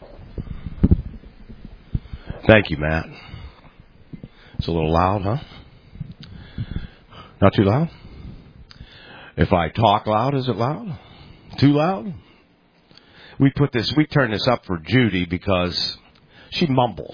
Thank you, Matt. It's a little loud, huh? Not too loud? If I talk loud, is it loud? Too loud? We turn this up for Judy because she mumbles.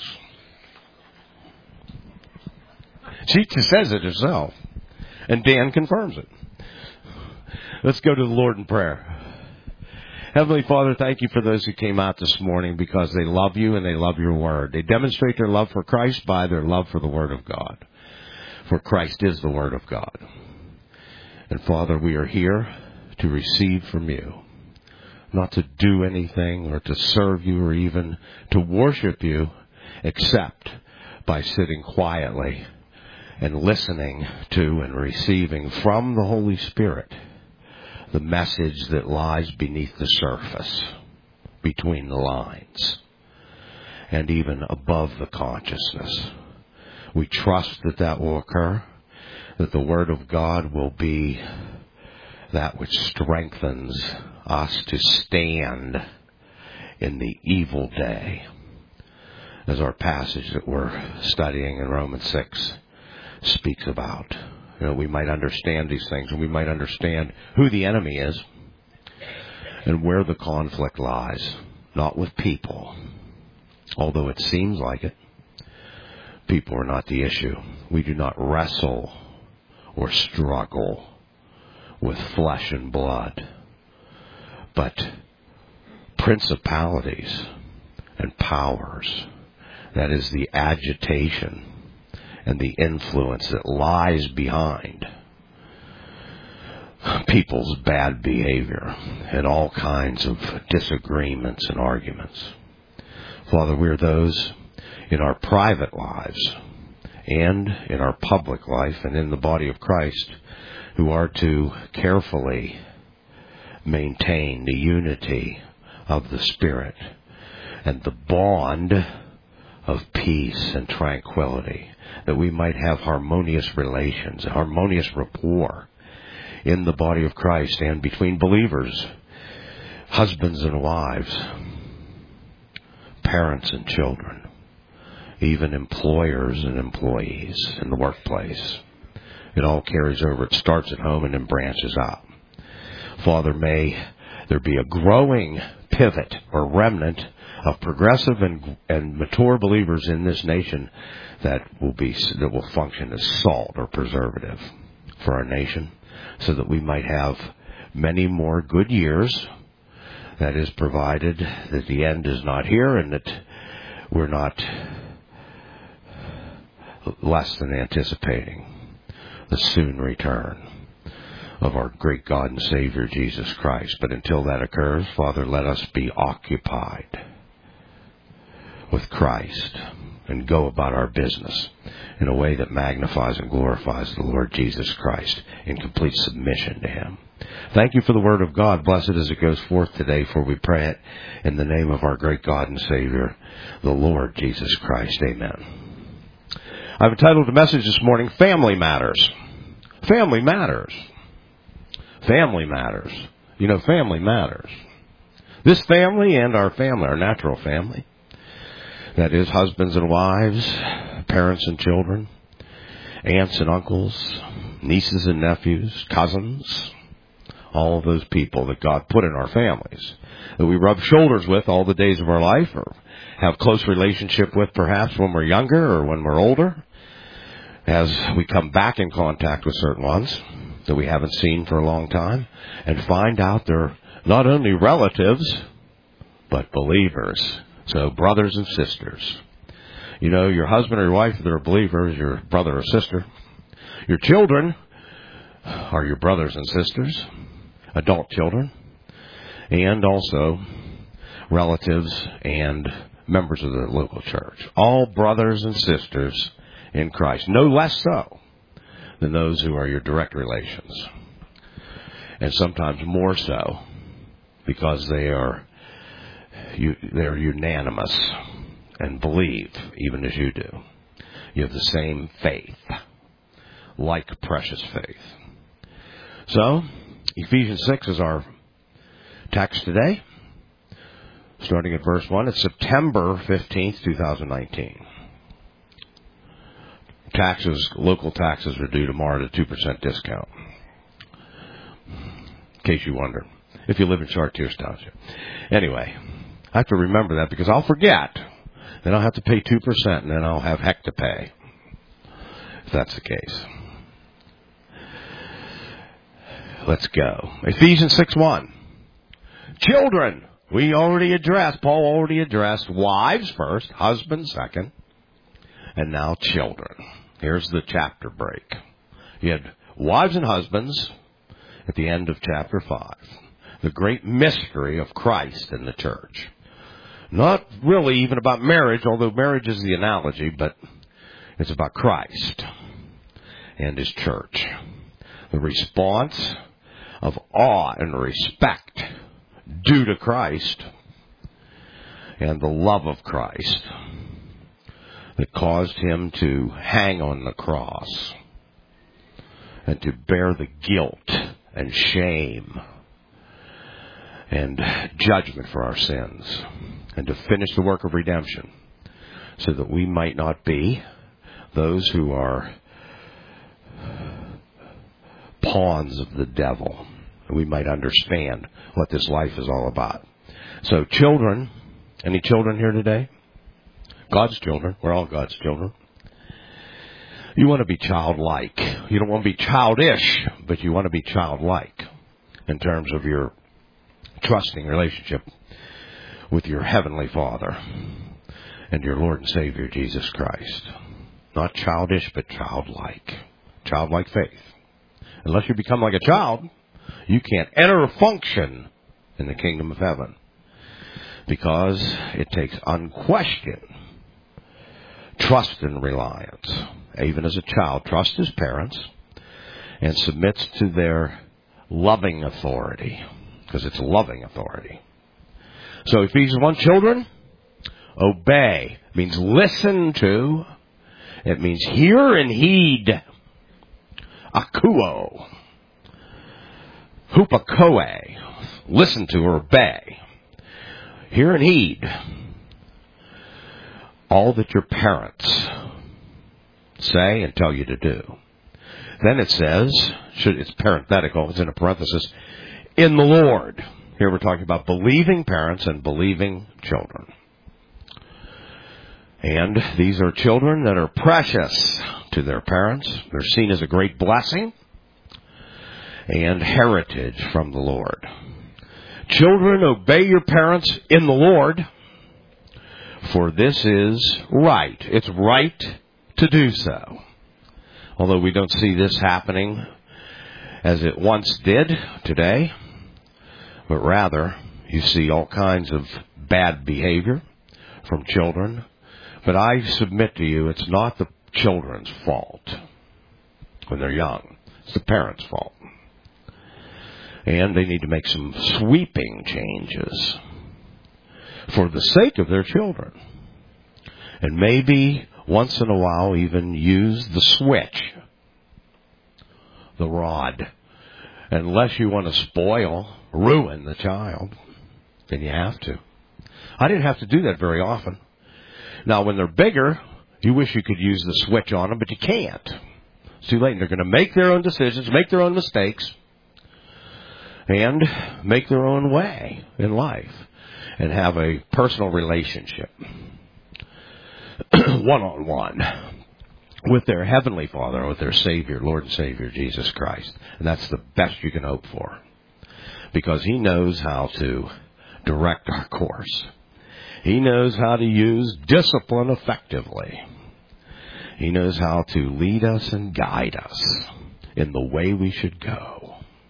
She says it herself. And Dan confirms it. Let's go to the Lord in prayer. Heavenly Father, thank you for those who came out this morning because they love you and they love your word. They demonstrate their love for Christ by their love for the word of God. For Christ is the word of God. And Father, we are here to receive from you. Not to do anything or to serve you or even to worship you except by sitting quietly and listening to and receiving from the Holy Spirit the message that lies beneath the surface, between the lines, and even above the consciousness. We trust that will occur, that the Word of God will be that which strengthens us to stand in the evil day, as our passage that we're studying in Romans 6 speaks about. We might understand these things, and we might understand who the enemy is and where the conflict lies, not with people, although it seems like it. People are not the issue. We do not wrestle or struggle with flesh and blood, but principalities and powers. That is the agitation and the influence that lies behind people's bad behavior and all kinds of disagreements and arguments. Father, we're those in our private lives and in our public life and in the body of Christ who are to carefully maintain the unity of the Spirit and the bond of peace and tranquility, that we might have harmonious relations, harmonious rapport in the body of Christ and between believers, husbands and wives, parents and children, even employers and employees in the workplace. It all carries over. It starts at home and then branches out. Father, may there be a growing pivot or remnant of progressive and mature believers in this nation that will function as salt or preservative for our nation, so that we might have many more good years. That is, provided that the end is not here and that we're not less than anticipating the soon return of our great God and Savior Jesus Christ. But until that occurs, Father, let us be occupied with Christ and go about our business in a way that magnifies and glorifies the Lord Jesus Christ in complete submission to Him. Thank you for the Word of God. Bless it as it goes forth today, for we pray it in the name of our great God and Savior, the Lord Jesus Christ. Amen. I've entitled the message this morning, Family Matters. Family matters. Family matters. You know, family matters. This family and our family, our natural family, that is, husbands and wives, parents and children, aunts and uncles, nieces and nephews, cousins, all of those people that God put in our families, that we rub shoulders with all the days of our life, or have close relationship with perhaps when we're younger or when we're older, as we come back in contact with certain ones that we haven't seen for a long time, and find out they're not only relatives, but believers. So, brothers and sisters. You know, your husband or your wife, if they're a believer, is your brother or sister. Your children are your brothers and sisters, adult children, and also relatives and members of the local church. All brothers and sisters in Christ, no less so than those who are your direct relations. And sometimes more so because they're unanimous and believe, even as you do. You have the same faith, like precious faith. So, Ephesians 6 is our text today. starting at verse 1. It's September 15th, 2019. Local taxes are due tomorrow at a 2% discount. In case you wonder. If you live in Chartiers Township. Anyway, I have to remember that because I'll forget. Then I'll have to pay 2% and then I'll have heck to pay. If that's the case. Let's go. Ephesians 6:1. Children, Paul already addressed wives first, husbands second, and now children. Here's the chapter break. You had wives and husbands at the end of chapter 5. The great mystery of Christ and the church. Not really even about marriage, although marriage is the analogy, but it's about Christ and his church. The response of awe and respect due to Christ and the love of Christ that caused him to hang on the cross and to bear the guilt and shame and judgment for our sins and to finish the work of redemption so that we might not be those who are pawns of the devil. We might understand what this life is all about. So children, any children here today? God's children. We're all God's children. You want to be childlike. You don't want to be childish, but you want to be childlike in terms of your trusting relationship with your Heavenly Father and your Lord and Savior, Jesus Christ. Not childish, but childlike. Childlike faith. Unless you become like a child, you can't enter or function in the kingdom of heaven. Because it takes unquestioned trust and reliance. Even as a child, trusts his parents and submits to their loving authority. Because it's loving authority. So Ephesians 1, children, obey. It means listen to. It means hear and heed. Akuo. Hupakoe. Listen to or obey. Hear and heed all that your parents say and tell you to do. Then it says, it's parenthetical, it's in a parenthesis, in the Lord. Here we're talking about believing parents and believing children. And these are children that are precious to their parents. They're seen as a great blessing and heritage from the Lord. Children, obey your parents in the Lord, for this is right. It's right to do so. Although we don't see this happening as it once did today, but rather you see all kinds of bad behavior from children. But I submit to you, it's not the children's fault when they're young. It's the parents' fault. And they need to make some sweeping changes for the sake of their children. And maybe once in a while even use the switch, the rod. Unless you want to ruin the child, then you have to. I didn't have to do that very often. Now, when they're bigger, you wish you could use the switch on them, but you can't. It's too late. They're going to make their own decisions, make their own mistakes, and make their own way in life and have a personal relationship one-on-one with their Heavenly Father, with their Savior, Lord and Savior, Jesus Christ. And that's the best you can hope for, because He knows how to direct our course. He knows how to use discipline effectively. He knows how to lead us and guide us in the way we should go,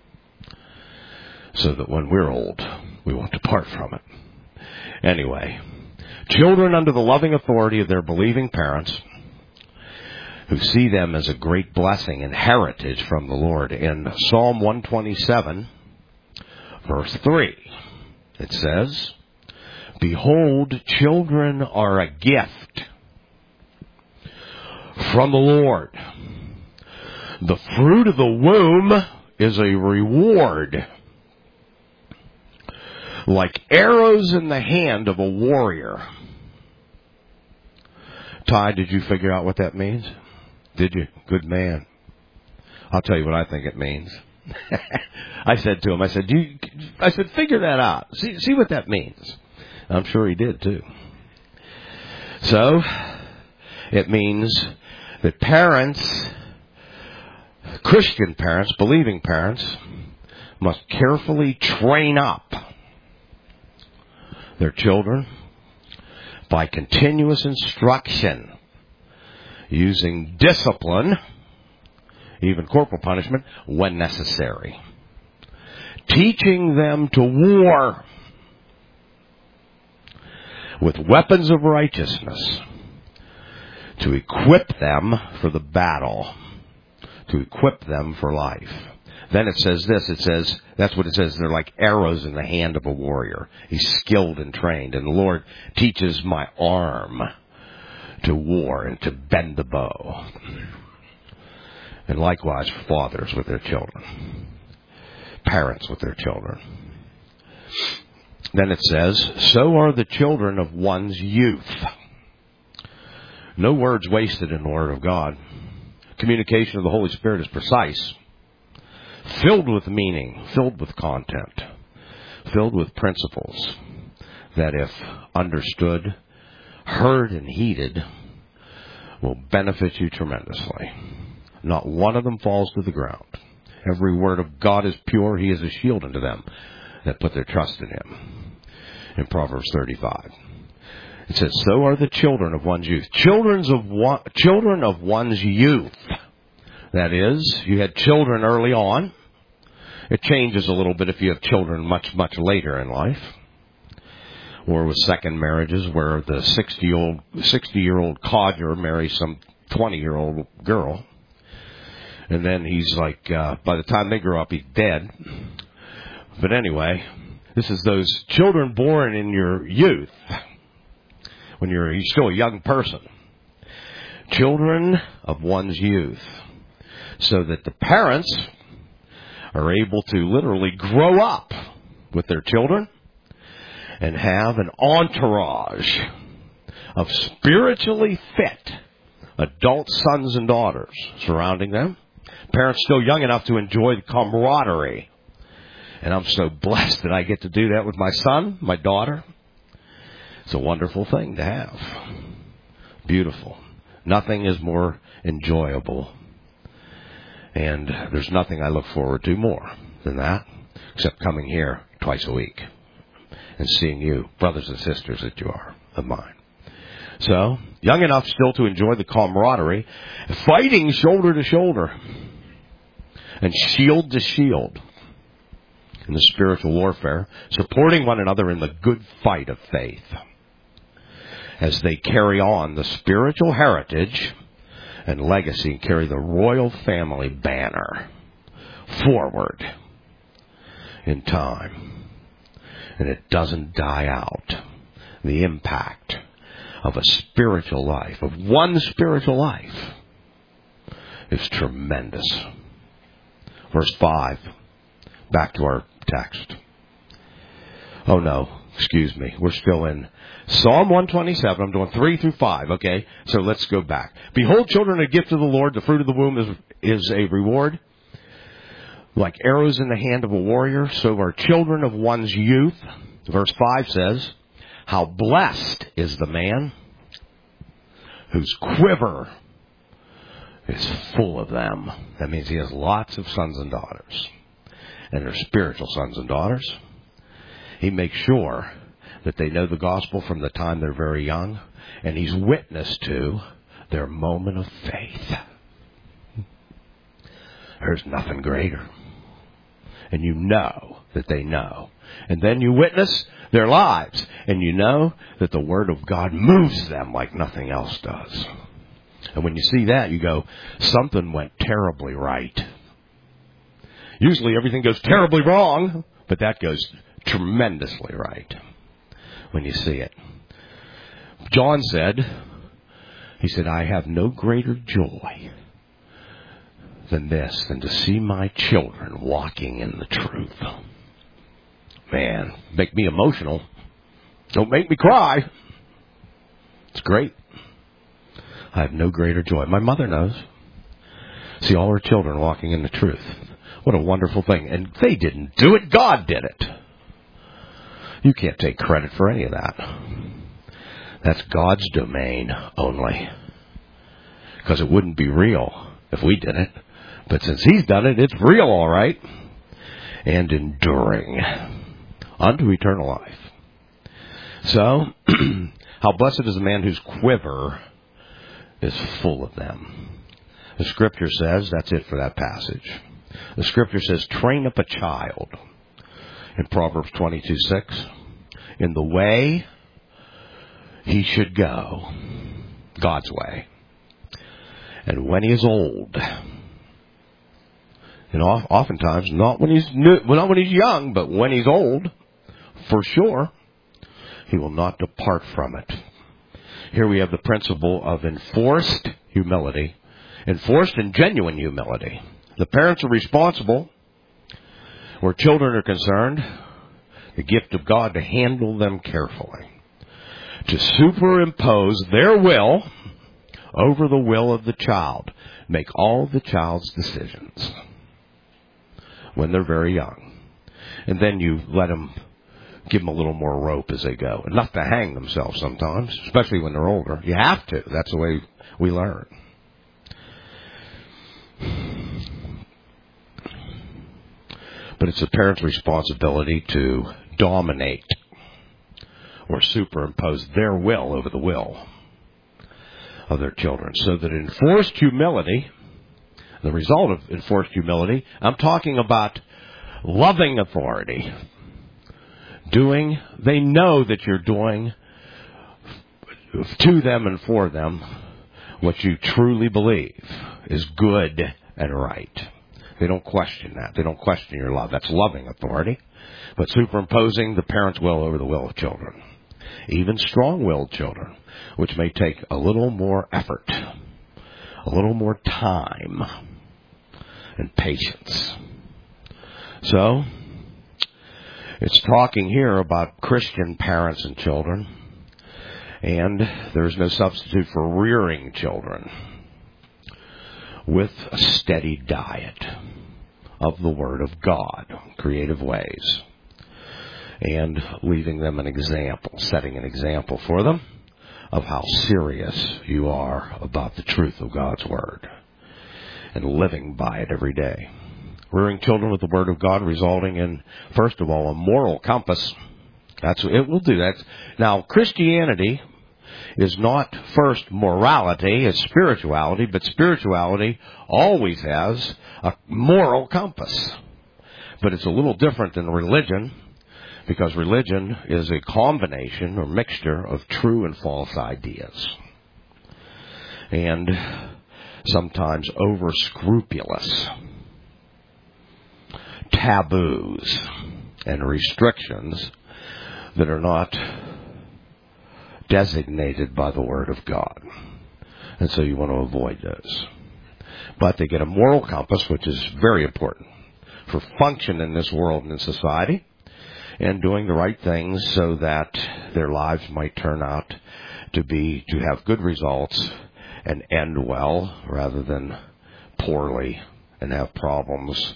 so that when we're old, we won't depart from it. Anyway, children under the loving authority of their believing parents, who see them as a great blessing and heritage from the Lord. In Psalm 127, verse 3, it says, "Behold, children are a gift from the Lord. The fruit of the womb is a reward. like arrows in the hand of a warrior. Ty, did you figure out what that means? Did you? Good man. I'll tell you what I think it means. I said to him, I said, figure that out. See what that means. I'm sure he did too. So, it means that parents, Christian parents, believing parents, must carefully train up their children by continuous instruction, using discipline, even corporal punishment, when necessary. Teaching them to war with weapons of righteousness, to equip them for the battle, to equip them for life. Then it says this, that's what it says, they're like arrows in the hand of a warrior. He's skilled and trained, and the Lord teaches my arm to war and to bend the bow. And likewise, fathers with their children, parents with their children. Then it says, so are the children of one's youth. No words wasted in the Word of God. Communication of the Holy Spirit is precise, filled with meaning, filled with content, filled with principles that, if understood, heard, and heeded, will benefit you tremendously. Not one of them falls to the ground. Every word of God is pure. He is a shield unto them that put their trust in Him. In Proverbs 35. It says, so are the children of one's youth. Children of one's youth. That is, you had children early on. It changes a little bit if you have children much, much later in life. Or with second marriages where the 60-year-old codger marries some 20-year-old girl. And then he's like, by the time they grow up, he's dead. But anyway, this is those children born in your youth, when you're still a young person. Children of one's youth. So that the parents are able to literally grow up with their children and have an entourage of spiritually fit adult sons and daughters surrounding them. Parents still young enough to enjoy the camaraderie. And I'm so blessed that I get to do that with my son, my daughter. It's a wonderful thing to have. Beautiful. Nothing is more enjoyable. And there's nothing I look forward to more than that, except coming here twice a week and seeing you, brothers and sisters that you are of mine. So, young enough still to enjoy the camaraderie, fighting shoulder to shoulder and shield to shield in the spiritual warfare, supporting one another in the good fight of faith as they carry on the spiritual heritage and legacy and carry the royal family banner forward in time. And it doesn't die out. The impact of a spiritual life, of one spiritual life, is tremendous. Verse 5, back to our text. Oh no, excuse me. We're still in Psalm 127. I'm doing 3 through 5, okay? So let's go back. Behold, children, a gift of the Lord. The fruit of the womb is a reward. Like arrows in the hand of a warrior, so are children of one's youth. Verse 5 says, how blessed is the man whose quiver is full of them. That means he has lots of sons and daughters. And they're spiritual sons and daughters. He makes sure that they know the gospel from the time they're very young. And he's witness to their moment of faith. There's nothing greater. And you know that they know. And then you witness their lives. And you know that the Word of God moves them like nothing else does. And when you see that, you go, something went terribly right. Usually everything goes terribly wrong, but that goes tremendously right when you see it. John said, he said, I have no greater joy than this, than to see my children walking in the truth. Man, make me emotional. Don't make me cry. It's great. I have no greater joy. My mother knows. See all her children walking in the truth. What a wonderful thing. And they didn't do it. God did it. You can't take credit for any of that. That's God's domain only. Because it wouldn't be real if we did it. But since He's done it, it's real, all right. And enduring unto eternal life. So, how blessed is the man whose quiver is full of them. The Scripture says, that's it for that passage. The Scripture says, train up a child, in Proverbs 22:6, in the way he should go, God's way. And when he is old, and oftentimes not when he's young, but when he's old, for sure, he will not depart from it. Here we have the principle of enforced humility, enforced and genuine humility. The parents are responsible, where children are concerned, the gift of God to handle them carefully, to superimpose their will over the will of the child, make all the child's decisions when they're very young. And then you let them, give them a little more rope as they go. Enough to hang themselves sometimes, especially when they're older. You have to. That's the way we learn. But it's the parent's responsibility to dominate or superimpose their will over the will of their children. So that enforced humility, the result of enforced humility, I'm talking about loving authority. They know that you're doing to them and for them what you truly believe is good and right. They don't question that. They don't question your love. That's loving authority. But superimposing the parent's will over the will of children. Even strong-willed children, which may take a little more effort, a little more time, and patience. So, it's talking here about Christian parents and children. And there's no substitute for rearing children with a steady diet of the Word of God, creative ways, and leaving them an example, setting an example for them of how serious you are about the truth of God's Word and living by it every day. Rearing children with the Word of God resulting in, first of all, a moral compass. That's what it will do. Now, Christianity is not first morality, it's spirituality, but spirituality always has a moral compass. But it's a little different than religion, because religion is a combination or mixture of true and false ideas. And sometimes over-scrupulous taboos and restrictions that are not designated by the Word of God. And so you want to avoid those. But they get a moral compass, which is very important for function in this world and in society, and doing the right things so that their lives might turn out to have good results and end well rather than poorly and have problems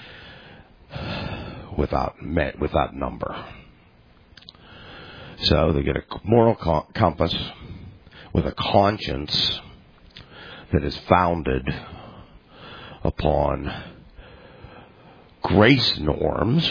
without number. So they get a moral compass with a conscience that is founded upon grace norms,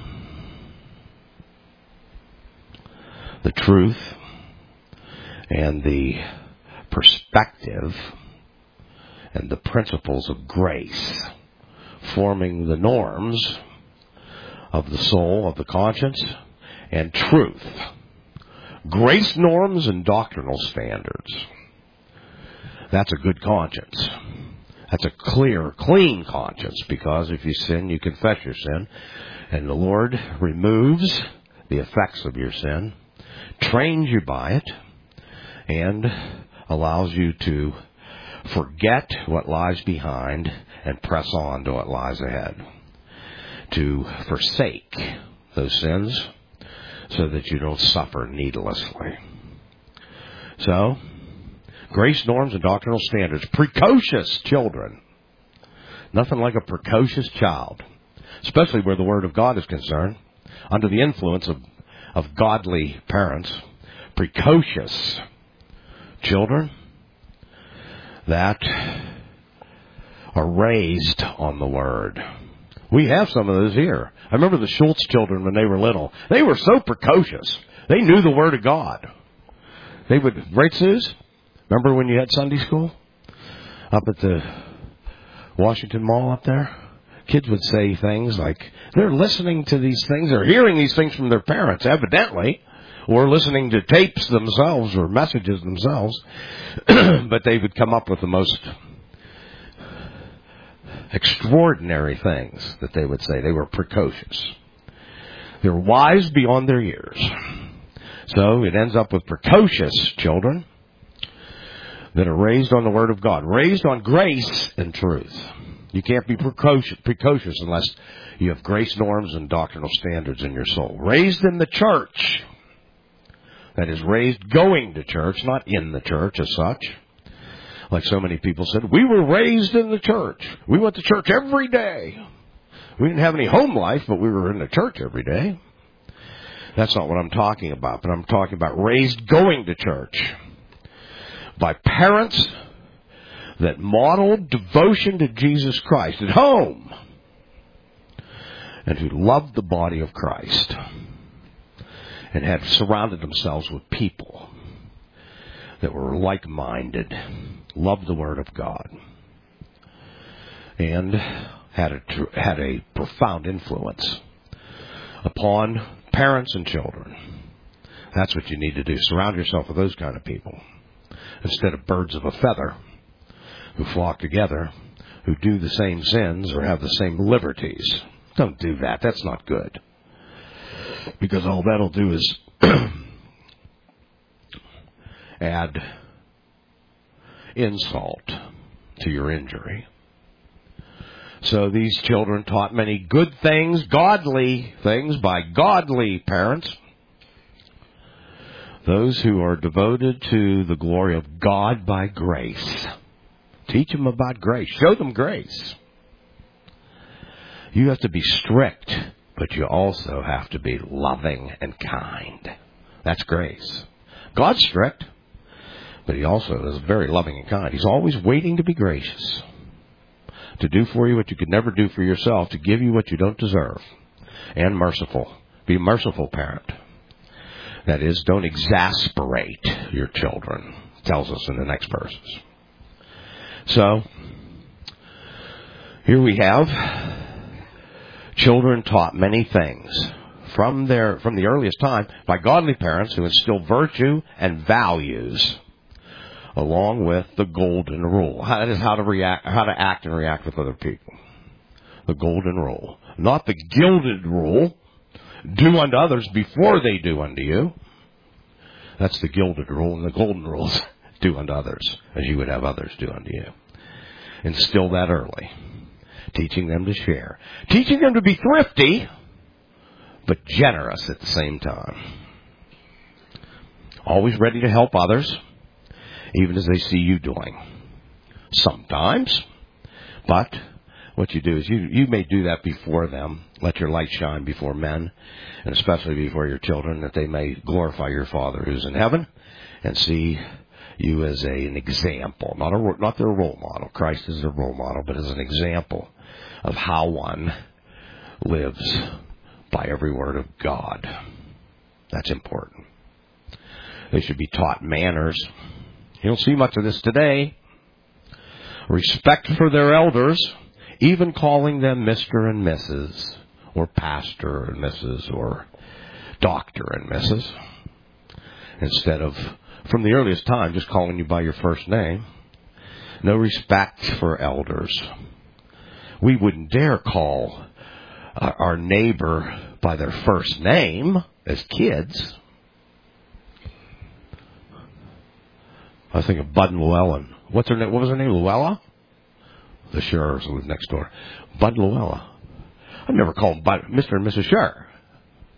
the truth, and the perspective and the principles of grace, forming the norms of the soul, of the conscience, and truth. Grace norms and doctrinal standards. That's a good conscience. That's a clear, clean conscience, because if you sin, you confess your sin, and the Lord removes the effects of your sin, trains you by it, and allows you to forget what lies behind and press on to what lies ahead. To forsake those sins so that you don't suffer needlessly. So, grace norms and doctrinal standards. Precocious children. Nothing like a precocious child, especially where the Word of God is concerned, under the influence of godly parents. Precocious children that are raised on the Word. We have some of those here. I remember the Schultz children when they were little. They were so precocious. They knew the Word of God. They would, right, Suze? Remember when you had Sunday school up at the Washington Mall up there? Kids would say things like they're listening to these things, or hearing these things from their parents, evidently, or listening to tapes themselves or messages themselves, but they would come up with the most extraordinary things that they would say. They were precocious. They were wise beyond their years. So it ends up with precocious children that are raised on the Word of God, raised on grace and truth. You can't be precocious unless you have grace norms and doctrinal standards in your soul. Raised in the church. That is, raised going to church, not in the church as such. Like so many people said, we were raised in the church. We went to church every day. We didn't have any home life, but we were in the church every day. That's not what I'm talking about, but I'm talking about raised going to church by parents that modeled devotion to Jesus Christ at home and who loved the body of Christ and had surrounded themselves with people that were like-minded, loved the Word of God, and had a profound influence upon parents and children. That's what you need to do. Surround yourself with those kind of people instead of birds of a feather who flock together, who do the same sins or have the same liberties. Don't do that. That's not good. Because all that'll do is add insult to your injury. So these children taught many good things, godly things, by godly parents. Those who are devoted to the glory of God by grace. Teach them about grace. Show them grace. You have to be strict, but you also have to be loving and kind. That's grace. God's strict, but He also is very loving and kind. He's always waiting to be gracious, to do for you what you could never do for yourself, to give you what you don't deserve, and merciful. Be a merciful parent. That is, don't exasperate your children, tells us in the next verses. So, here we have children taught many things from the earliest time by godly parents who instill virtue and values along with the golden rule. That is how to act and react with other people. The golden rule. Not the gilded rule. Do unto others before they do unto you. That's the gilded rule, and the golden rule is do unto others as you would have others do unto you. Instill that early. Teaching them to share. Teaching them to be thrifty, but generous at the same time. Always ready to help others, even as they see you doing. Sometimes. But what you do is you may do that before them. Let your light shine before men, and especially before your children, that they may glorify your Father who's in heaven and see you as an example. Not their role model. Christ is their role model, but as an example of how one lives by every word of God. That's important. They should be taught manners. You don't see much of this today. Respect for their elders, even calling them Mr. and Mrs., or Pastor and Mrs., or Doctor and Mrs., instead of, from the earliest time, just calling you by your first name. No respect for elders. We wouldn't dare call our neighbor by their first name as kids. I think of Bud and Llewellyn. What was her name? Luella? The Schurrs lived next door. Bud Luella. I've never called Bud Mr. and Mrs. Schurr.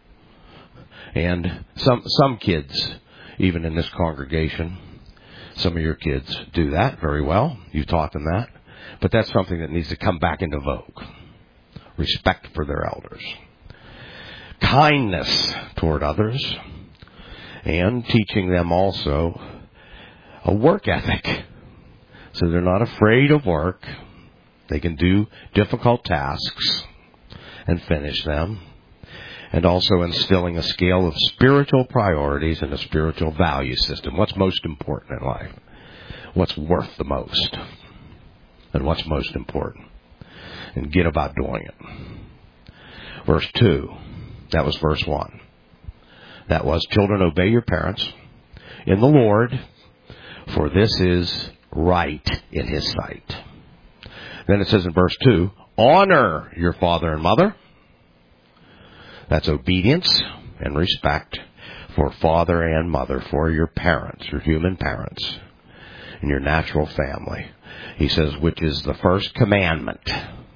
And some kids, even in this congregation, some of your kids do that very well. You taught them that. But that's something that needs to come back into vogue. Respect for their elders. Kindness toward others. And teaching them also a work ethic. So they're not afraid of work. They can do difficult tasks and finish them. And also instilling a scale of spiritual priorities and a spiritual value system. What's most important in life? What's worth the most? And what's most important? And get about doing it. Verse 2. That was verse 1. That was, children, obey your parents in the Lord, for this is right in His sight. Then it says in verse 2, honor your father and mother. That's obedience and respect for father and mother, for your parents, your human parents, and your natural family. He says, which is the first commandment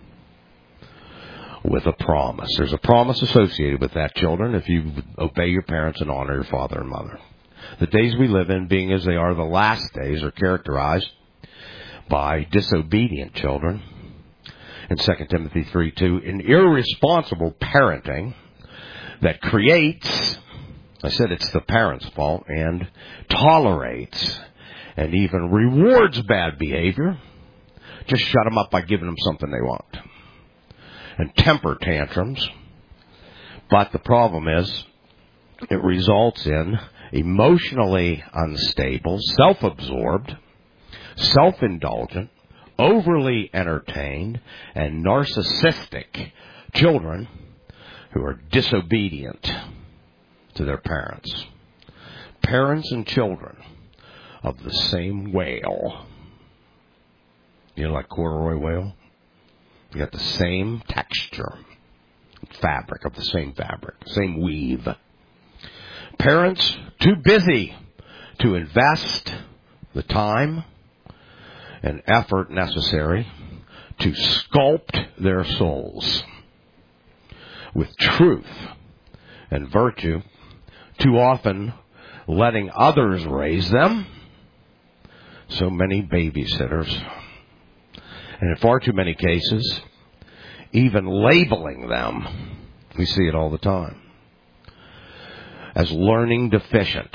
with a promise. There's a promise associated with that, children, if you obey your parents and honor your father and mother. The days we live in, being as they are the last days, are characterized by disobedient children. In 2 Timothy 3:2, an irresponsible parenting that creates, I said it's the parents' fault, and tolerates and even rewards bad behavior. Just shut them up by giving them something they want. And temper tantrums. But the problem is, it results in emotionally unstable, self-absorbed, self-indulgent, overly entertained, and narcissistic children who are disobedient to their parents. Parents and children of the same whale. You know, like corduroy whale? You got the same texture, fabric of the same fabric, same weave. Parents too busy to invest the time and effort necessary to sculpt their souls with truth and virtue, too often letting others raise them. So many babysitters. And in far too many cases, even labeling them, we see it all the time, as learning deficient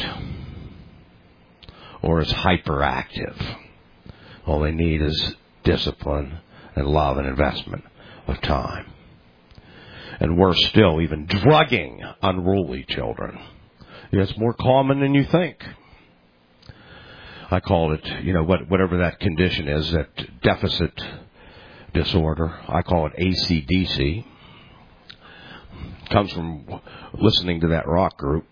or as hyperactive. All they need is discipline and love and investment of time. And worse still, even drugging unruly children. It's more common than you think. I call it, whatever that condition is, that deficit disorder. I call it ACDC. Comes from listening to that rock group.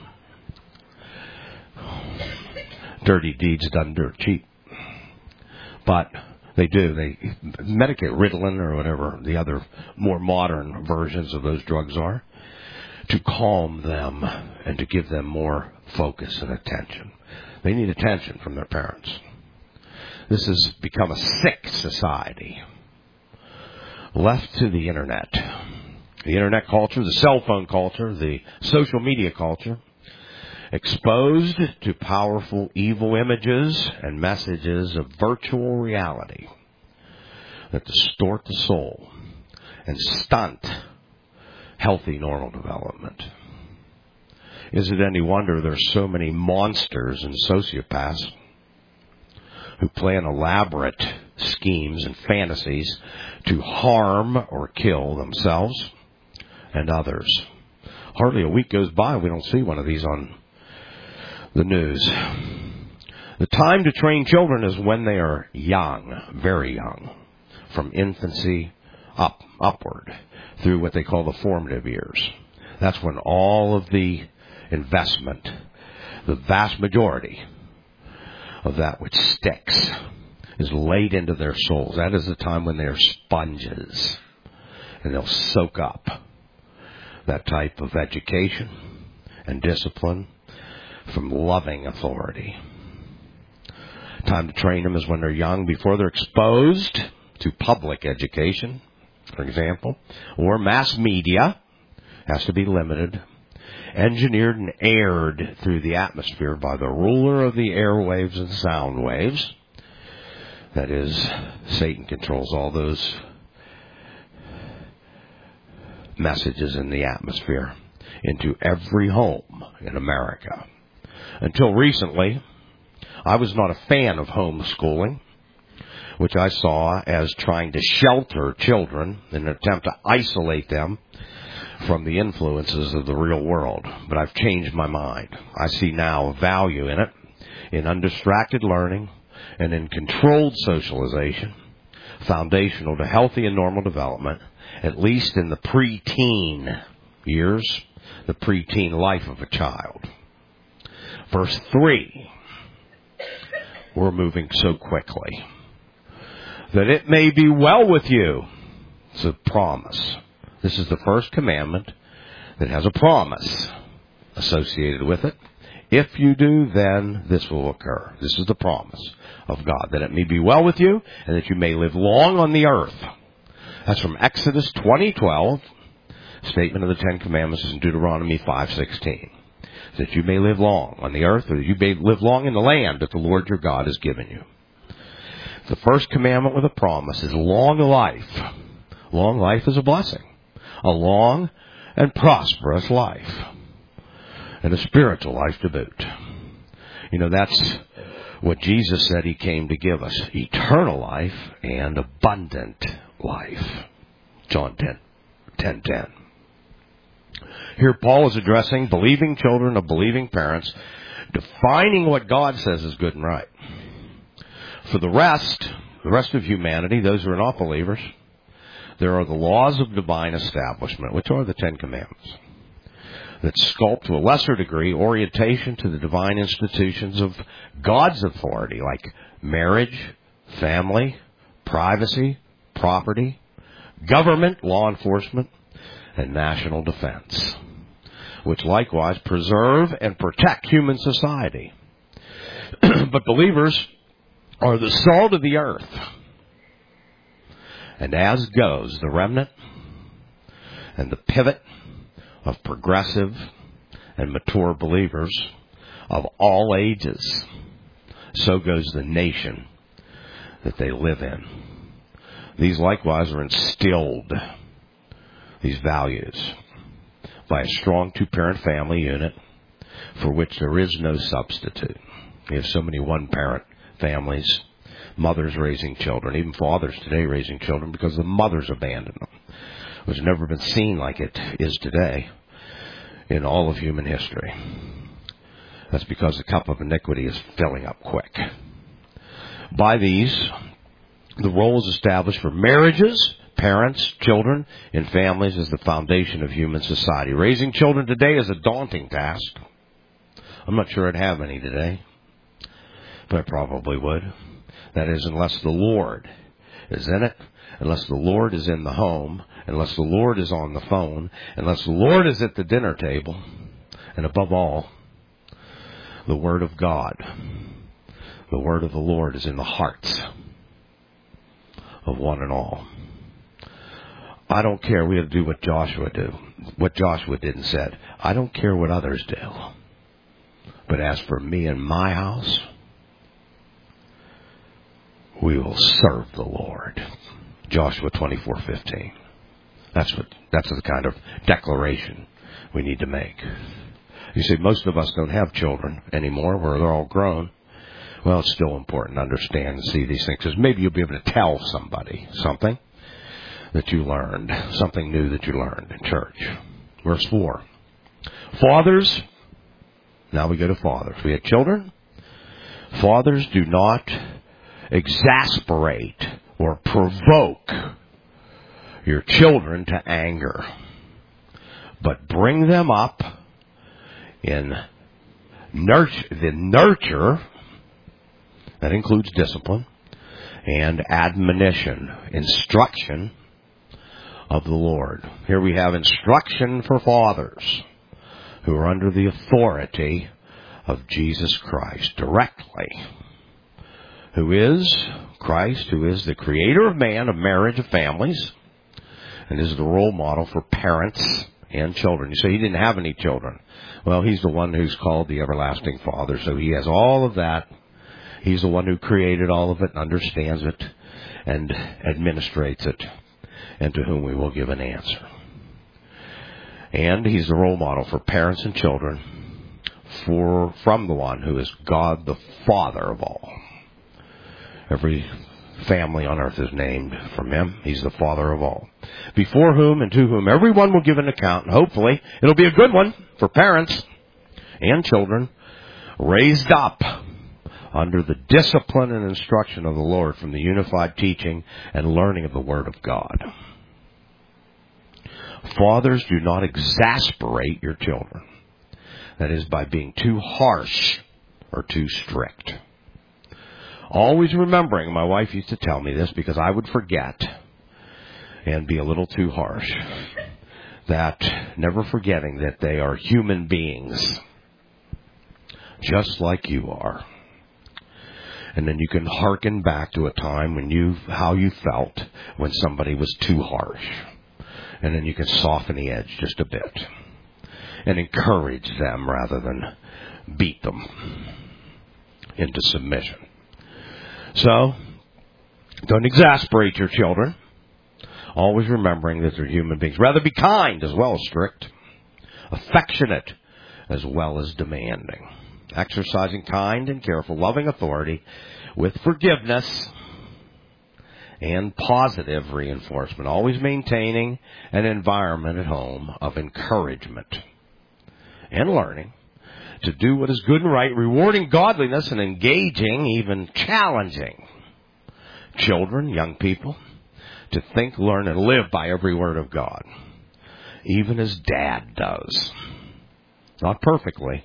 Dirty deeds done dirt cheap. But they do. They medicate Ritalin or whatever the other more modern versions of those drugs are to calm them and to give them more focus and attention. They need attention from their parents. This has become a sick society. Left to the internet. The internet culture, the cell phone culture, the social media culture, exposed to powerful evil images and messages of virtual reality that distort the soul and stunt healthy normal development. Is it any wonder there's so many monsters and sociopaths who plan elaborate schemes and fantasies to harm or kill themselves and others? Hardly a week goes by we don't see one of these on the news. The time to train children is when they are young, very young, from infancy upward through what they call the formative years. That's when all of the investment, the vast majority of that which sticks, is laid into their souls. That is the time when they're sponges, and they'll soak up that type of education and discipline from loving authority. Time to train them is when they're young, before they're exposed to public education, for example, or mass media. Has to be limited. engineered and aired through the atmosphere by the ruler of the airwaves and sound waves. That is, Satan controls all those messages in the atmosphere into every home in America. Until recently, I was not a fan of homeschooling, which I saw as trying to shelter children in an attempt to isolate them from the influences of the real world. But I've changed my mind. I see now value in it, in undistracted learning, and in controlled socialization, foundational to healthy and normal development, at least in the preteen years, the preteen life of a child. Verse 3, we're moving so quickly. That it may be well with you. It's a promise. This is the first commandment that has a promise associated with it. If you do, then this will occur. This is the promise of God, that it may be well with you and that you may live long on the earth. That's from Exodus 20:12. Statement of the Ten Commandments is in Deuteronomy 5:16. That you may live long on the earth, or that you may live long in the land that the Lord your God has given you. The first commandment with a promise is long life. Long life is a blessing. A long and prosperous life. And a spiritual life to boot. You know, that's what Jesus said he came to give us. Eternal life and abundant life. John 10:10. Here Paul is addressing believing children of believing parents, defining what God says is good and right. For the rest of humanity, those who are not believers, there are the laws of divine establishment, which are the Ten Commandments, that sculpt to a lesser degree orientation to the divine institutions of God's authority, like marriage, family, privacy, property, government, law enforcement, and national defense, which likewise preserve and protect human society. But believers are the salt of the earth. And as goes the remnant and the pivot of progressive and mature believers of all ages, so goes the nation that they live in. These likewise are instilled, these values, by a strong two-parent family unit for which there is no substitute. We have so many one-parent families, mothers raising children, even fathers today raising children because the mothers abandoned them, which has never been seen like it is today in all of human history. That's because the cup of iniquity is filling up quick. By these, the role is established for marriages, parents, children, and families as the foundation of human society. Raising children today is a daunting task. I'm not sure I'd have any today, but I probably would. That is, unless the Lord is in it, unless the Lord is in the home, unless the Lord is on the phone, unless the Lord is at the dinner table, and above all, the Word of God, the Word of the Lord is in the hearts of one and all. I don't care. We have to do what Joshua did and said. I don't care what others do. But as for me and my house, we will serve the Lord. Joshua 24:15. That's the kind of declaration we need to make. You see, most of us don't have children anymore, where they're all grown. Well, it's still important to understand and see these things, because maybe you'll be able to tell somebody something that you learned, something new that you learned in church. Verse 4. Fathers, now we go to fathers. We had children. Fathers, do not exasperate or provoke your children to anger, but bring them up in the nurture, that includes discipline, and admonition, instruction of the Lord. Here we have instruction for fathers who are under the authority of Jesus Christ directly, who is Christ, who is the creator of man, of marriage, of families, and is the role model for parents and children. You say he didn't have any children. Well, he's the one who's called the everlasting Father, so he has all of that. He's the one who created all of it and understands it and administrates it, and to whom we will give an answer. And he's the role model for parents and children from the one who is God the Father of all. Every family on earth is named from him. He's the Father of all. Before whom and to whom everyone will give an account, and hopefully it'll be a good one for parents and children, raised up under the discipline and instruction of the Lord from the unified teaching and learning of the Word of God. Fathers, do not exasperate your children. That is, by being too harsh or too strict. Always remembering, my wife used to tell me this because I would forget and be a little too harsh, that never forgetting that they are human beings, just like you are. And then you can hearken back to a time when how you felt when somebody was too harsh. And then you can soften the edge just a bit and encourage them rather than beat them into submission. So, don't exasperate your children, always remembering that they're human beings. Rather be kind as well as strict, affectionate as well as demanding, exercising kind and careful, loving authority with forgiveness and positive reinforcement, always maintaining an environment at home of encouragement and learning to do what is good and right, rewarding godliness and engaging, even challenging children, young people, to think, learn, and live by every word of God, even as Dad does. Not perfectly,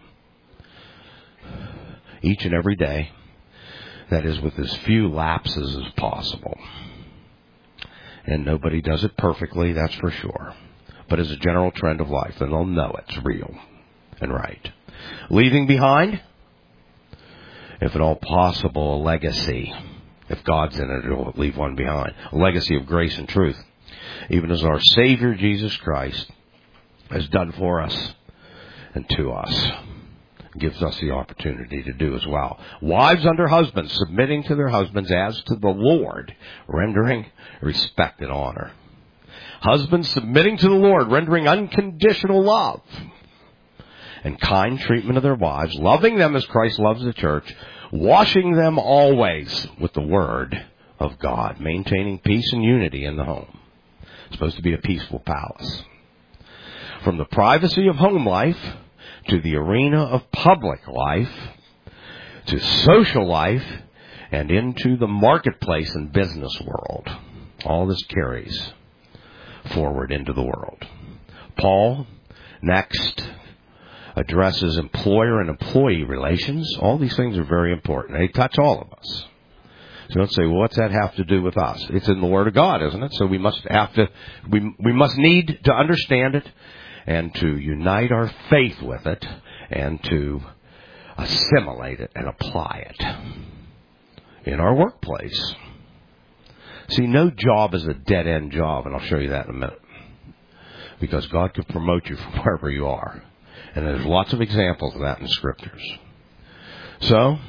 each and every day, that is, with as few lapses as possible. And nobody does it perfectly, that's for sure. But as a general trend of life, then they'll know it's real and right. Leaving behind, if at all possible, a legacy. If God's in it, it'll leave one behind. A legacy of grace and truth. Even as our Savior, Jesus Christ, has done for us and to us. Gives us the opportunity to do as well. Wives under husbands, submitting to their husbands as to the Lord, rendering respect and honor. Husbands submitting to the Lord, rendering unconditional love and kind treatment of their wives, loving them as Christ loves the church, washing them always with the Word of God, maintaining peace and unity in the home. It's supposed to be a peaceful palace. From the privacy of home life to the arena of public life, to social life, and into the marketplace and business world. All this carries forward into the world. Paul next addresses employer and employee relations. All these things are very important. They touch all of us. So don't say, well, what's that have to do with us? It's in the Word of God, isn't it? So we must need to understand it and to unite our faith with it and to assimilate it and apply it in our workplace. See, no job is a dead-end job, and I'll show you that in a minute. Because God can promote you from wherever you are. And there's lots of examples of that in the Scriptures. So,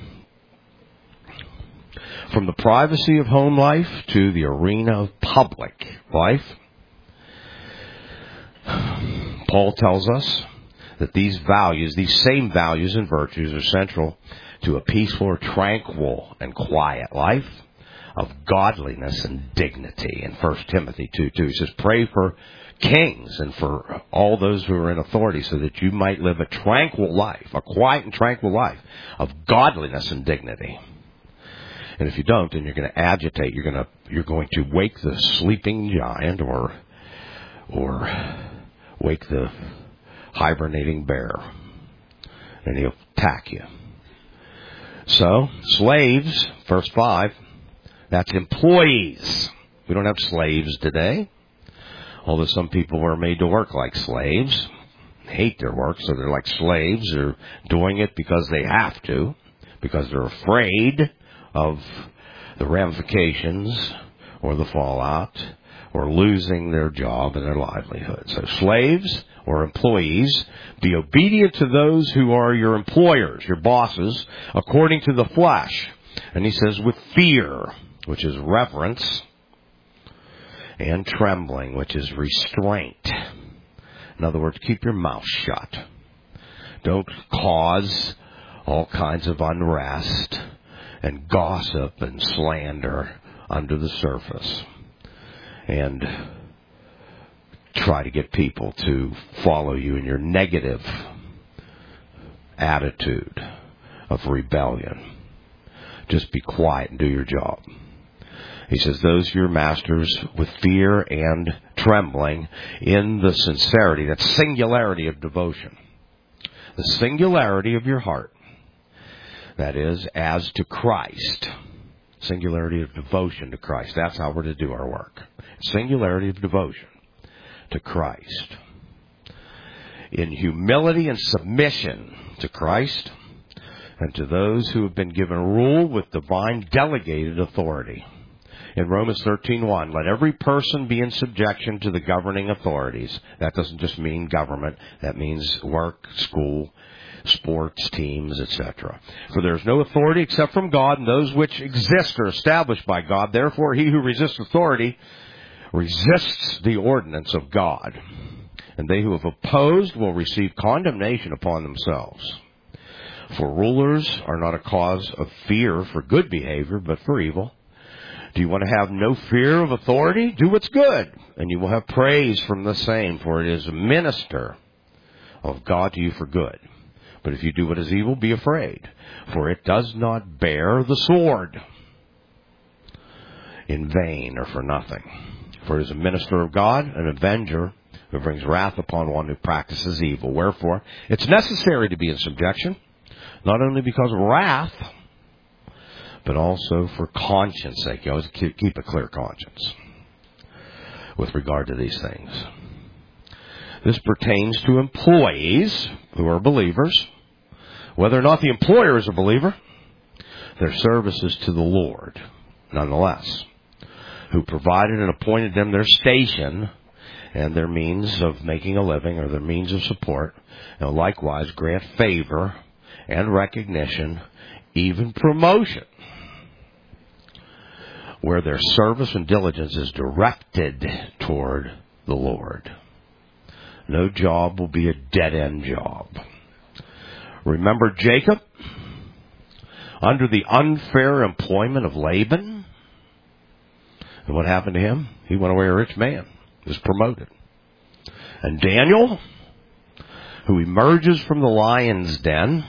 from the privacy of home life to the arena of public life, Paul tells us that these same values and virtues are central to a peaceful, tranquil, and quiet life of godliness and dignity. In 1 Timothy 2:2, he says, pray for kings and for all those who are in authority so that you might live a tranquil life, a quiet and tranquil life of godliness and dignity. And if you don't, then you're going to agitate. You're going to wake the sleeping giant or wake the hibernating bear, and he'll attack you. So, slaves, verse 5, that's employees. We don't have slaves today. Although some people are made to work like slaves, hate their work, so they're like slaves. They're doing it because they have to, because they're afraid of the ramifications or the fallout or losing their job and their livelihood. So slaves or employees, be obedient to those who are your employers, your bosses, according to the flesh. And he says with fear, which is reverence, and trembling, which is restraint. In other words, keep your mouth shut. Don't cause all kinds of unrest and gossip and slander under the surface. And try to get people to follow you in your negative attitude of rebellion. Just be quiet and do your job. He says, those your masters with fear and trembling in the sincerity, that singularity of devotion. The singularity of your heart. That is, as to Christ. Singularity of devotion to Christ. That's how we're to do our work. Singularity of devotion to Christ. In humility and submission to Christ and to those who have been given rule with divine delegated authority. In Romans 13:1, let every person be in subjection to the governing authorities. That doesn't just mean government. That means work, school, sports, teams, etc. For there is no authority except from God, and those which exist are established by God. Therefore, he who resists authority resists the ordinance of God. And they who have opposed will receive condemnation upon themselves. For rulers are not a cause of fear for good behavior, but for evil. Do you want to have no fear of authority? Do what's good, and you will have praise from the same, for it is a minister of God to you for good. But if you do what is evil, be afraid, for it does not bear the sword in vain or for nothing. For it is a minister of God, an avenger, who brings wrath upon one who practices evil. Wherefore, it's necessary to be in subjection, not only because of wrath, but also for conscience sake. You always keep a clear conscience with regard to these things. This pertains to employees who are believers. Whether or not the employer is a believer, their service is to the Lord, nonetheless, who provided and appointed them their station and their means of making a living or their means of support, and likewise grant favor and recognition, even promotion, where their service and diligence is directed toward the Lord. No job will be a dead-end job. Remember Jacob under the unfair employment of Laban? And what happened to him? He went away a rich man. He was promoted. And Daniel, who emerges from the lion's den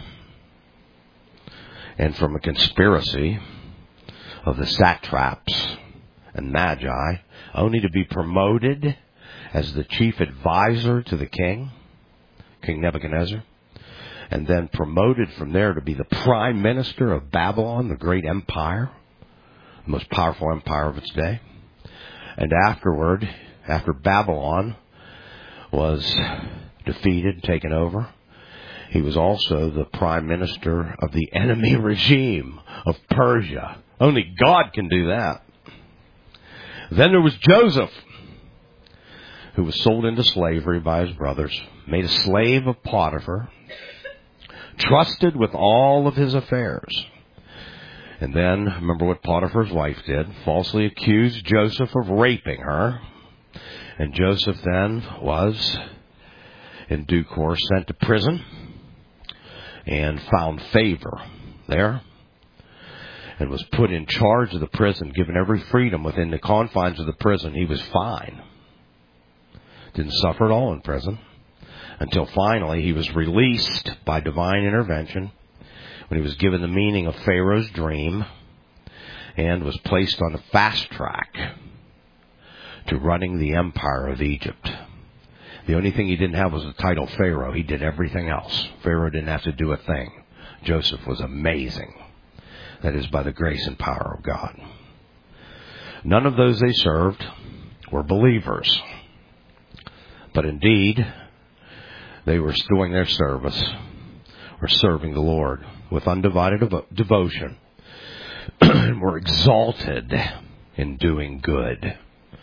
and from a conspiracy of the satraps and magi, only to be promoted as the chief advisor to the king, King Nebuchadnezzar, and then promoted from there to be the prime minister of Babylon, the great empire, the most powerful empire of its day. And afterward, after Babylon was defeated and taken over, he was also the prime minister of the enemy regime of Persia. Only God can do that. Then there was Joseph, who was sold into slavery by his brothers, made a slave of Potiphar, trusted with all of his affairs. And then, remember what Potiphar's wife did, falsely accused Joseph of raping her. And Joseph then was, in due course, sent to prison and found favor there and was put in charge of the prison, given every freedom within the confines of the prison. He was fine. Didn't suffer at all in prison until finally he was released by divine intervention when he was given the meaning of Pharaoh's dream and was placed on the fast track to running the empire of Egypt. The only thing he didn't have was the title Pharaoh. He did everything else. Pharaoh didn't have to do a thing. Joseph was amazing. That is by the grace and power of God. None of those they served were believers. But indeed, they were doing their service or serving the Lord with undivided devotion and were exalted in doing good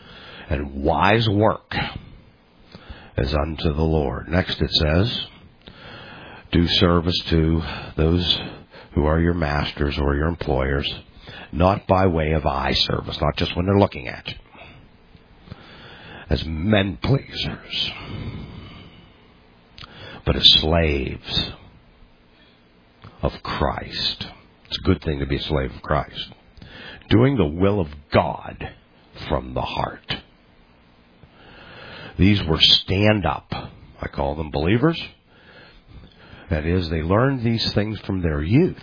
and wise work as unto the Lord. Next it says, do service to those who are your masters or your employers, not by way of eye service, not just when they're looking at you, as men pleasers, but as slaves of Christ. It's a good thing to be a slave of Christ. Doing the will of God from the heart. These were stand-up, I call them believers. That is, they learned these things from their youth,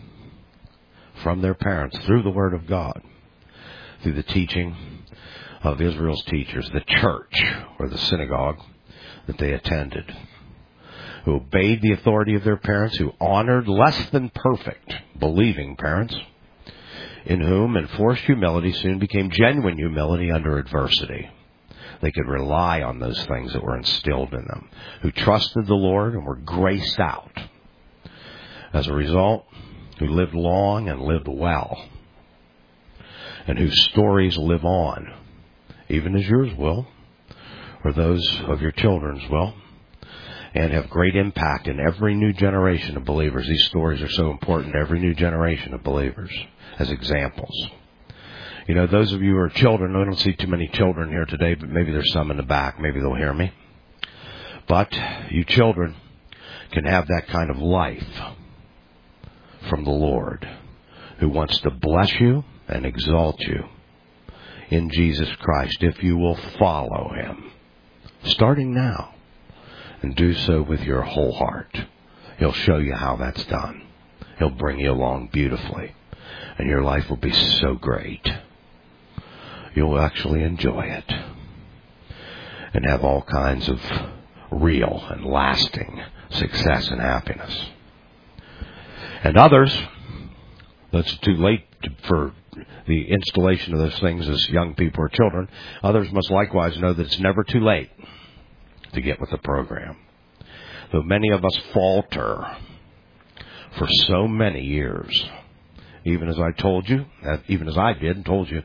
from their parents, through the Word of God, through the teaching of Israel's teachers, the church or the synagogue that they attended, who obeyed the authority of their parents, who honored less than perfect, believing parents, in whom enforced humility soon became genuine humility under adversity. They could rely on those things that were instilled in them, who trusted the Lord and were graced out. As a result, who lived long and lived well, and whose stories live on, even as yours will, or those of your children's will, and have great impact in every new generation of believers. These stories are so important to every new generation of believers as examples. You know, those of you who are children, I don't see too many children here today, but maybe there's some in the back. Maybe they'll hear me. But you children can have that kind of life from the Lord, who wants to bless you and exalt you in Jesus Christ if you will follow Him, starting now, and do so with your whole heart. He'll show you how that's done. He'll bring you along beautifully, and your life will be so great. You'll actually enjoy it and have all kinds of real and lasting success and happiness. And others, that's too late for the installation of those things as young people or children, others must likewise know that it's never too late to get with the program. Though many of us falter for so many years, even as I told you, even as I did and told you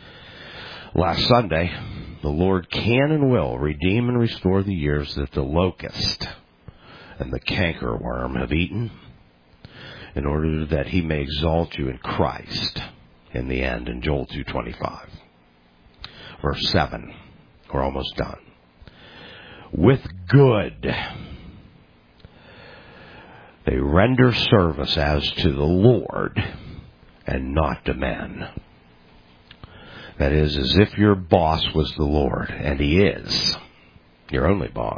last Sunday, the Lord can and will redeem and restore the years that the locust and the cankerworm have eaten, in order that He may exalt you in Christ in the end, in Joel 2:25. Verse 7, we're almost done. With good they render service as to the Lord and not to men. That is, as if your boss was the Lord, and He is your only boss.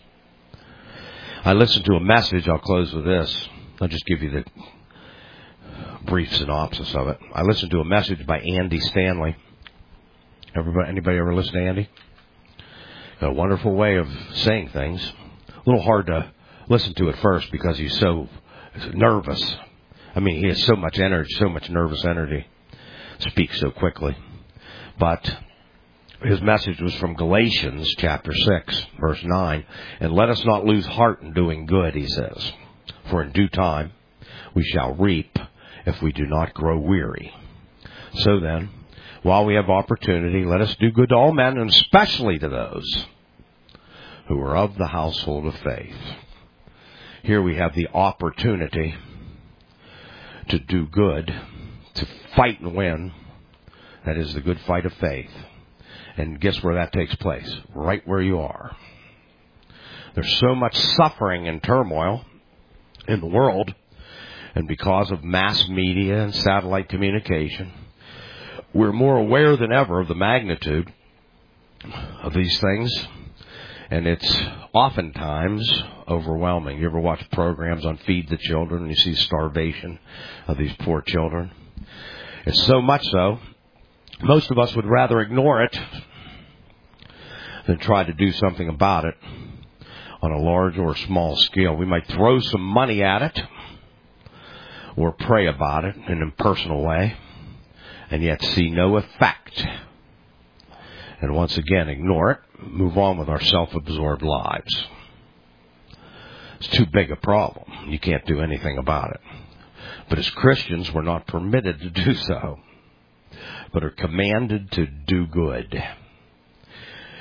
I listened to a message, I'll close with this. I'll just give you the brief synopsis of it. I listened to a message by Andy Stanley. Anybody ever listen to Andy? A wonderful way of saying things. A little hard to listen to at first because he's so nervous. I mean, he has so much energy, so much nervous energy. Speaks so quickly. But his message was from Galatians chapter 6, verse 9. And let us not lose heart in doing good, he says. For in due time we shall reap if we do not grow weary. So then, while we have opportunity, let us do good to all men, and especially to those who are of the household of faith. Here we have the opportunity to do good, to fight and win. That is the good fight of faith. And guess where that takes place? Right where you are. There's so much suffering and turmoil in the world, and because of mass media and satellite communication, we're more aware than ever of the magnitude of these things, and it's oftentimes overwhelming. You ever watch programs on Feed the Children and you see starvation of these poor children? It's so much so, most of us would rather ignore it than try to do something about it on a large or small scale. We might throw some money at it or pray about it in an impersonal way, and yet see no effect. And once again, ignore it, move on with our self-absorbed lives. It's too big a problem. You can't do anything about it. But as Christians, we're not permitted to do so, but are commanded to do good.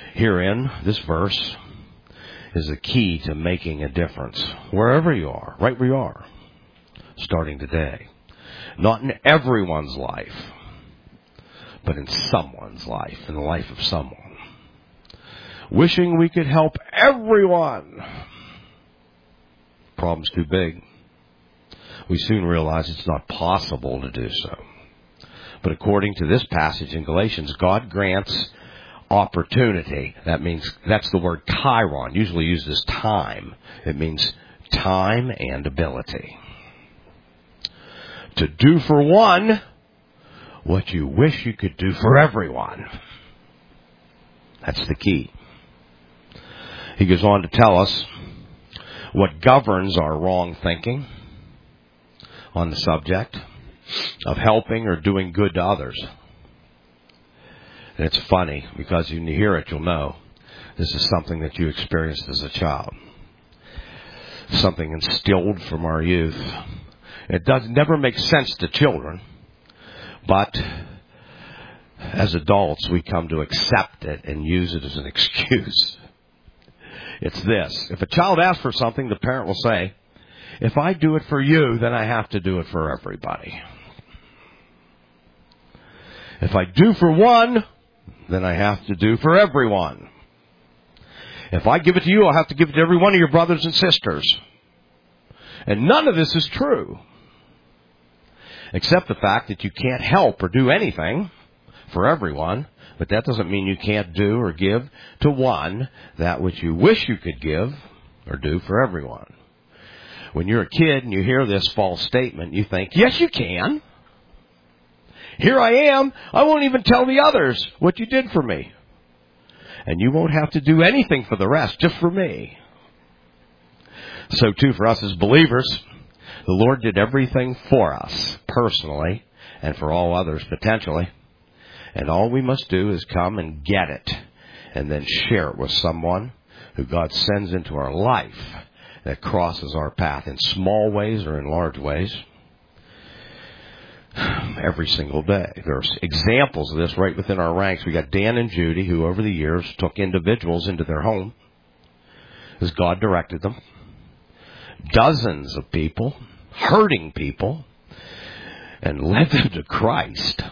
Herein, this verse is the key to making a difference wherever you are, right where you are, starting today. Not in everyone's life, but in someone's life, in the life of someone. Wishing we could help everyone. Problem's too big. We soon realize it's not possible to do so. But according to this passage in Galatians, God grants opportunity. That means, that's the word chiron, usually used as time. It means time and ability. To do for one what you wish you could do for everyone. That's the key. He goes on to tell us what governs our wrong thinking on the subject of helping or doing good to others. And it's funny, because when you hear it, you'll know this is something that you experienced as a child. Something instilled from our youth. It never makes sense to children, but as adults, we come to accept it and use it as an excuse. It's this. If a child asks for something, the parent will say, if I do it for you, then I have to do it for everybody. If I do for one, then I have to do for everyone. If I give it to you, I'll have to give it to every one of your brothers and sisters. And none of this is true. Except the fact that you can't help or do anything for everyone, but that doesn't mean you can't do or give to one that which you wish you could give or do for everyone. When you're a kid and you hear this false statement, you think, yes, you can. Here I am. I won't even tell the others what you did for me. And you won't have to do anything for the rest, just for me. So too for us as believers, the Lord did everything for us personally and for all others potentially. And all we must do is come and get it and then share it with someone who God sends into our life that crosses our path in small ways or in large ways every single day. There's examples of this right within our ranks. We got Dan and Judy, who over the years took individuals into their home as God directed them. Dozens of people, hurting people, and led them to Christ.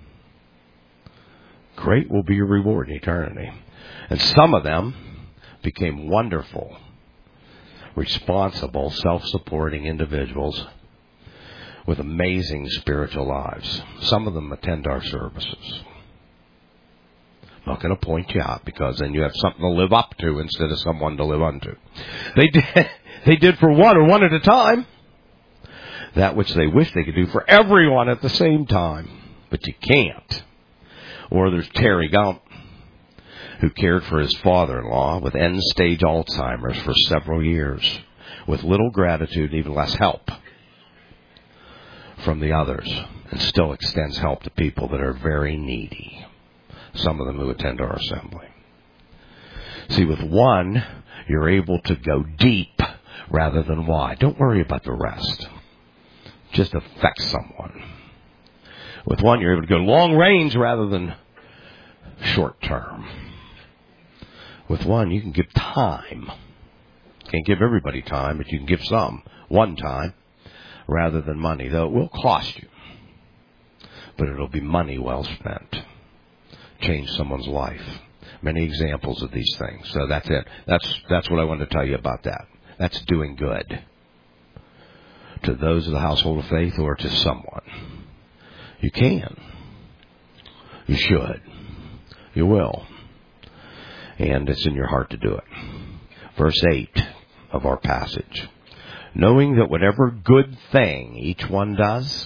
Great will be your reward in eternity. And some of them became wonderful, responsible, self-supporting individuals with amazing spiritual lives. Some of them attend our services. I'm not going to point you out, because then you have something to live up to instead of someone to live unto. They did for one, or one at a time, that which they wish they could do for everyone at the same time. But you can't. Or there's Terry Gump, who cared for his father-in-law with end-stage Alzheimer's for several years, with little gratitude and even less help from the others, and still extends help to people that are very needy, some of them who attend our assembly. See, with one, you're able to go deep rather than wide. Don't worry about the rest. Just affect someone. With one, you're able to go long range rather than short term. With one, you can give time. Can't give everybody time, but you can give some one time rather than money, though it will cost you. But it'll be money well spent. Change someone's life. Many examples of these things. So that's it. That's what I wanted to tell you about that. That's doing good to those of the household of faith or to someone. You can. You should. You will. And it's in your heart to do it. Verse 8 of our passage. Knowing that whatever good thing each one does,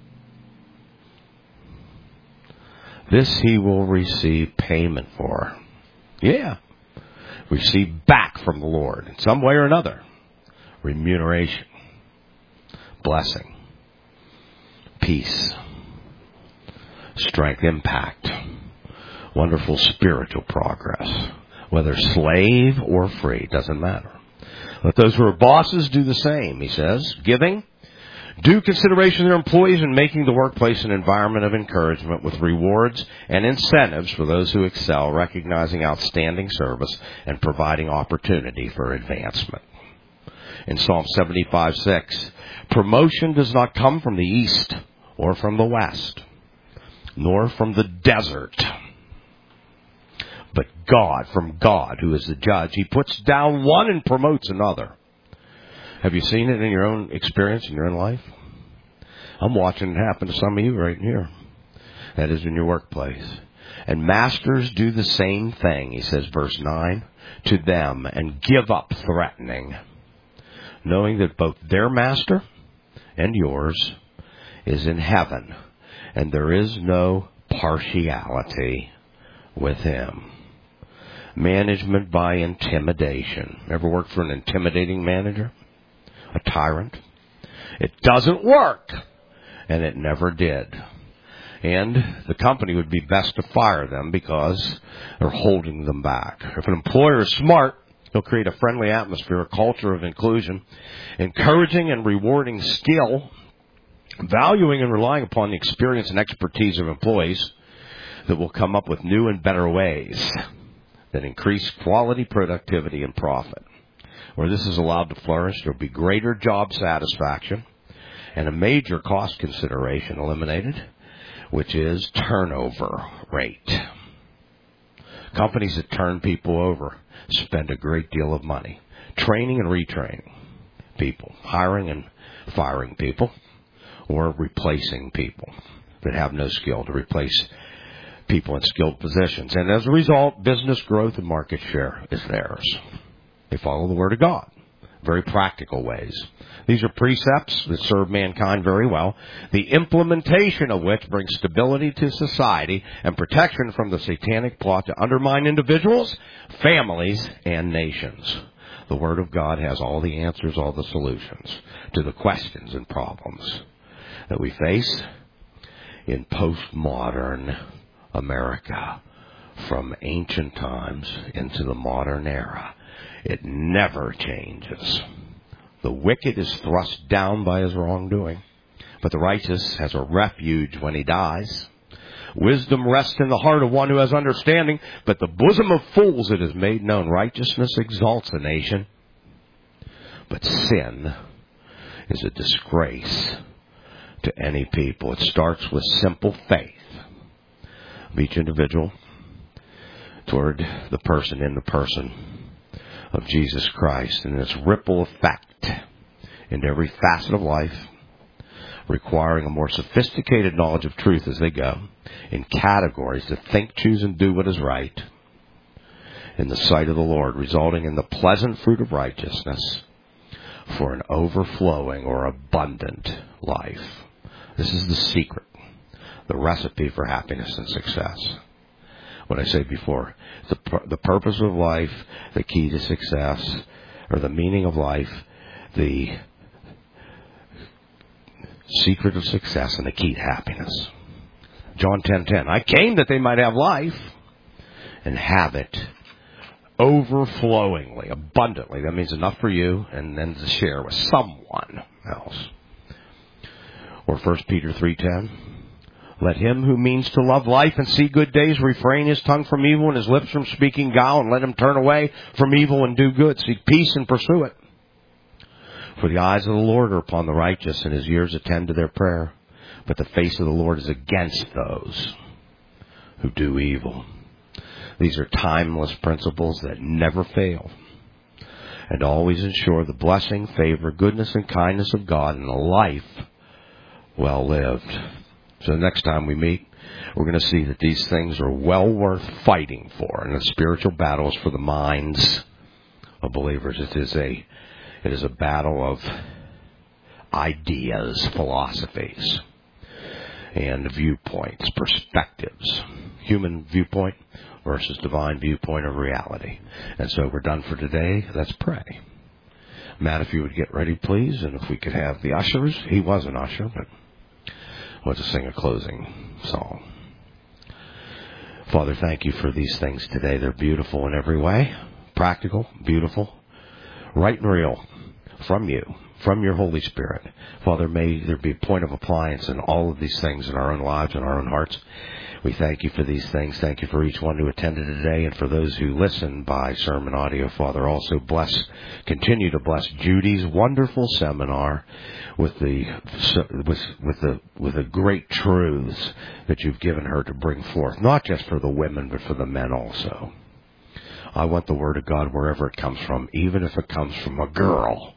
this he will receive payment for. Yeah. Receive back from the Lord in some way or another. Remuneration. Blessing. Peace. Strength. Impact. Wonderful spiritual progress. Whether slave or free, doesn't matter. Let those who are bosses do the same, he says. Giving. Due consideration to their employees in making the workplace an environment of encouragement with rewards and incentives for those who excel, recognizing outstanding service and providing opportunity for advancement. In Psalm 75:6, promotion does not come from the east or from the west, nor from the desert, but from God, who is the judge. He puts down one and promotes another. Have you seen it in your own experience, in your own life? I'm watching it happen to some of you right here. That is in your workplace. And masters do the same thing, he says, verse 9, to them, and give up threatening, knowing that both their master and yours is in heaven, and there is no partiality with him. Management by intimidation. Ever worked for an intimidating manager? A tyrant? It doesn't work, and it never did. And the company would be best to fire them because they're holding them back. If an employer is smart, he'll create a friendly atmosphere, a culture of inclusion, encouraging and rewarding skill, valuing and relying upon the experience and expertise of employees that will come up with new and better ways that increase quality, productivity, and profit. Where this is allowed to flourish, there will be greater job satisfaction and a major cost consideration eliminated, which is turnover rate. Companies that turn people over spend a great deal of money training and retraining people, hiring and firing people, or replacing people that have no skill to replace people in skilled positions. And as a result, business growth and market share is theirs. They follow the Word of God. Very practical ways. These are precepts that serve mankind very well, the implementation of which brings stability to society and protection from the satanic plot to undermine individuals, families, and nations. The Word of God has all the answers, all the solutions to the questions and problems that we face in postmodern America from ancient times into the modern era. It never changes. The wicked is thrust down by his wrongdoing, but the righteous has a refuge when he dies. Wisdom rests in the heart of one who has understanding, but the bosom of fools it is made known. Righteousness exalts a nation, but sin is a disgrace to any people. It starts with simple faith of each individual toward the person in the person of Jesus Christ, and its ripple effect into every facet of life, requiring a more sophisticated knowledge of truth as they go, in categories to think, choose, and do what is right in the sight of the Lord, resulting in the pleasant fruit of righteousness for an overflowing or abundant life. This is the secret, the recipe for happiness and success. What I said before, the purpose of life, the key to success, or the meaning of life, the secret of success, and the key to happiness. John 10:10. I came that they might have life and have it overflowingly, abundantly. That means enough for you and then to share with someone else. Or 1 Peter 3:10. Let him who means to love life and see good days refrain his tongue from evil and his lips from speaking guile, and let him turn away from evil and do good. Seek peace and pursue it. For the eyes of the Lord are upon the righteous, and his ears attend to their prayer. But the face of the Lord is against those who do evil. These are timeless principles that never fail and always ensure the blessing, favor, goodness, and kindness of God in a life well lived. So next time we meet, we're going to see that these things are well worth fighting for. And the spiritual battle is for the minds of believers. It is a battle of ideas, philosophies, and viewpoints, perspectives. Human viewpoint versus divine viewpoint of reality. And so we're done for today. Let's pray. Matt, if you would get ready, please. And if we could have the ushers. He was an usher, but we'll just sing a closing song. Father, thank you for these things today. They're beautiful in every way. Practical, beautiful, right and real from you from your Holy Spirit. Father, may there be a point of appliance in all of these things in our own lives and our own hearts. We thank you for these things. Thank you for each one who attended today, and for those who listen by sermon audio. Father, also continue to bless Judy's wonderful seminar with the great truths that you've given her to bring forth, not just for the women, but for the men also. I want the Word of God wherever it comes from, even if it comes from a girl.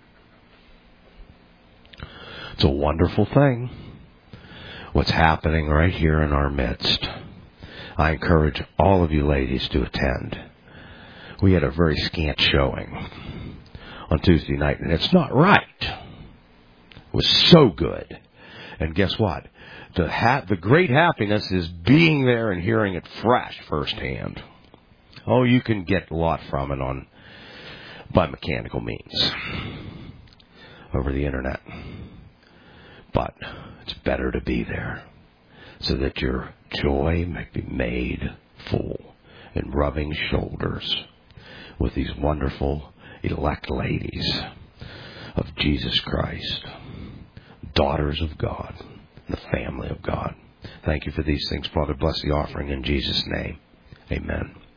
It's a wonderful thing, what's happening right here in our midst. I encourage all of you ladies to attend. We had a very scant showing on Tuesday night, and it's not right. It was so good. And guess what? The great happiness is being there and hearing it fresh firsthand. Oh, you can get a lot from it by mechanical means over the internet. But it's better to be there so that your joy may be made full in rubbing shoulders with these wonderful elect ladies of Jesus Christ, daughters of God, the family of God. Thank you for these things, Father. Bless the offering in Jesus' name. Amen.